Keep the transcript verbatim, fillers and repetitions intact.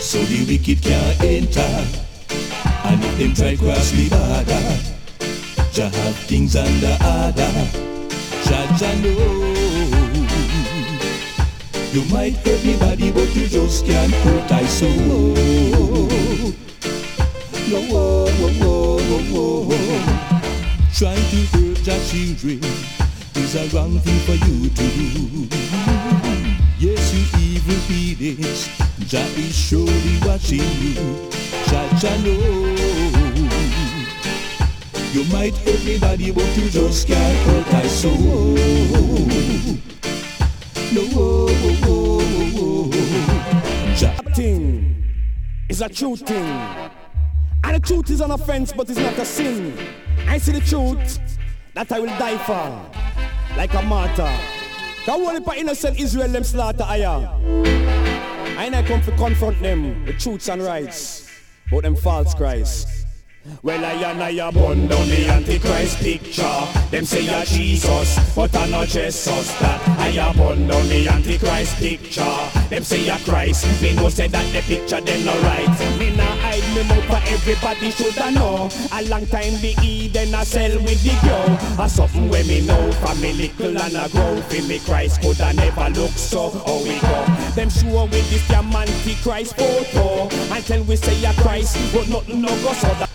so the wicked can't enter. And if them try cross the border, Jah have things under order. Jah Jah know. You might hurt me body, but you just can't hurt thy soul. No, whoa, whoa, whoa, whoa. Trying to hurt your children is a wrong thing for you to do. Yes, you evil beings, Jah is surely watching you. Jah Jah know. You might hurt me body, but you just can't hurt thy soul. No, whoa, whoa, whoa, whoa. Jah thing is a true thing. And the truth is an offense, but it's not a sin. I see the truth that I will die for, like a martyr. The only for innocent Israel them slaughter I am. And I come to confront them with truths and rights, but them false Christ. Well, I and I burn down the Antichrist picture. Them say you're Jesus, but I not Jesus. That I burn down the Antichrist picture. Them say you're Christ, me no say that the picture them no right. Me nah hide me mouth for everybody shoulda know. A long time the Eden a sell with the girl. A something where me know from me little and a grow. Feel me Christ coulda never look so. How we go? Them sure with this damn Antichrist photo. Until we say you're Christ, but nothing no go so that.